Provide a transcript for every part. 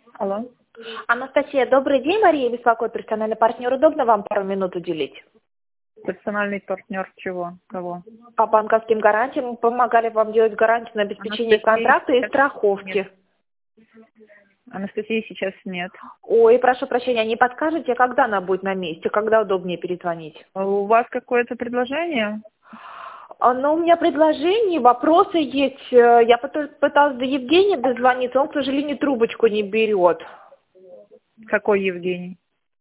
Алло. Анастасия, добрый день. Мария беспокоит, персональный партнер. Удобно вам пару минут уделить? Персональный партнер чего? Кого? По банковским гарантиям мы помогали вам делать гарантию на обеспечение контракта и страховки. Нет. Анастасии сейчас нет. Ой, прошу прощения, не подскажете, когда она будет на месте, когда удобнее перезвонить? У вас какое-то предложение? Ну, у меня предложение, вопросы есть. Я пыталась до Евгения дозвониться, он, к сожалению, трубочку не берет. Какой Евгений?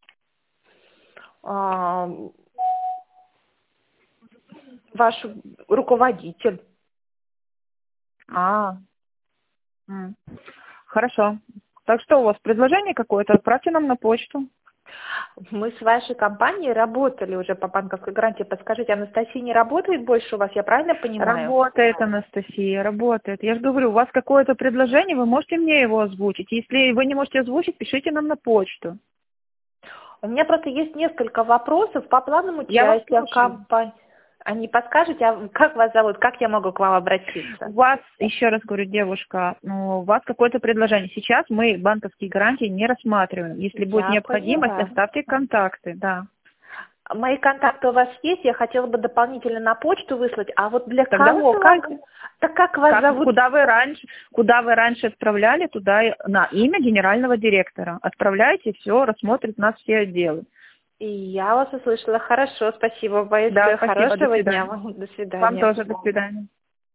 Ваш руководитель. Хорошо. Так что у вас предложение какое-то? Отправьте нам на почту. Мы с вашей компанией работали уже по банковской гарантии. Подскажите, Анастасия не работает больше у вас, я правильно понимаю? Работает, Анастасия, работает. Я же говорю, у вас какое-то предложение, вы можете мне его озвучить. Если вы не можете озвучить, пишите нам на почту. У меня просто есть несколько вопросов по планам Я вас участия слушаю. компании. А не подскажете, как вас зовут, как я могу к вам обратиться? У вас, еще раз говорю, девушка, у вас какое-то предложение. Сейчас мы банковские гарантии не рассматриваем. Если будет Я необходимость, поняла. оставьте контакты, да. Мои контакты у вас есть, я хотела бы дополнительно на почту выслать, а вот для Тогда кого? высылайте. Как вас зовут? Куда вы раньше отправляли, туда на имя генерального директора. Отправляйте, все, рассмотрят нас все отделы. И я вас услышала. Хорошо, спасибо большое. Да, спасибо, до Хорошего дня свидания. вам. До Вам свидания. тоже, до свидания.